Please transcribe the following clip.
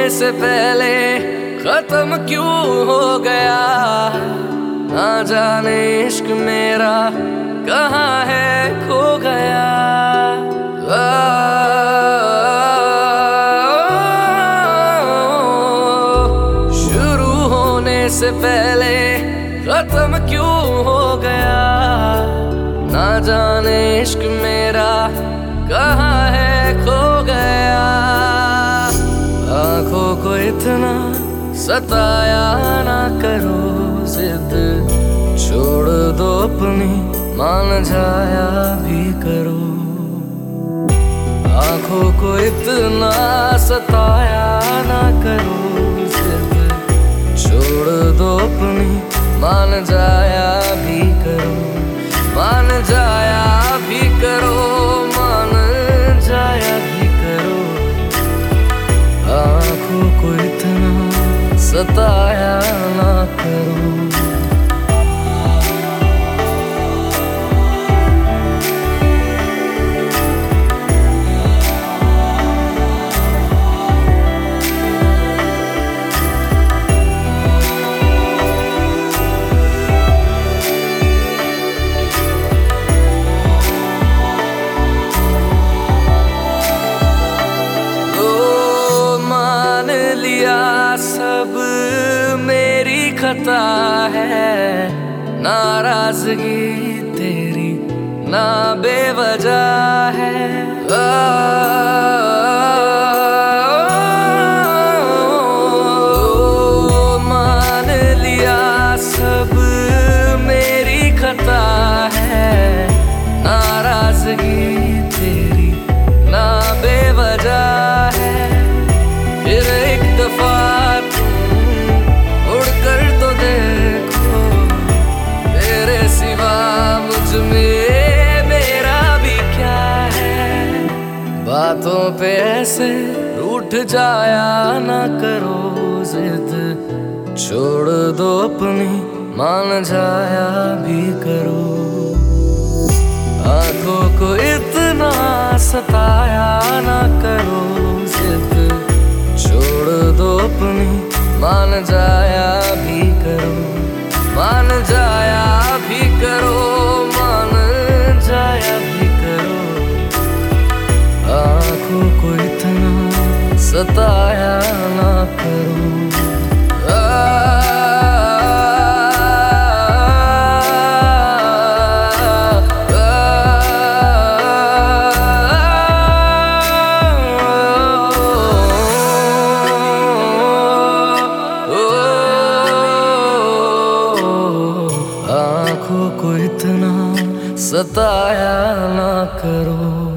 से पहले खत्म क्यों हो गया, ना जाने इश्क मेरा कहाँ है खो गया। शुरू होने से पहले खत्म क्यों हो गया, ना जाने इश्क मेरा कहाँ है खो गया। आँखों को इतना सताया ना करो, जिद छोड़ दो अपनी, मान जाया भी करो। आँखों को इतना सताया ना करो, जिद छोड़ दो अपनी, मान जाया भी करो। मान जाया भी करो, मान जाया भी करो। आँखों को इतना सताया ना करो। सब मेरी खता है, नाराजगी तेरी ना बेवजह है। मान लिया सब मेरी खता है, नाराजगी तेरी ना बेवजह है। फिर एक दफा बातों पे ऐसे रूठ जाया ना करो, जिद छोड़ दो अपनी, मान जाया भी करो। आँखों को इतना सताया ना करो, जिद छोड़ दो अपनी, मान जाया भी करो। मान जाया भी करो, मान जाया भी करो। आँखों को इतना सताया ना करो। आँखों को इतना सताया ना करो।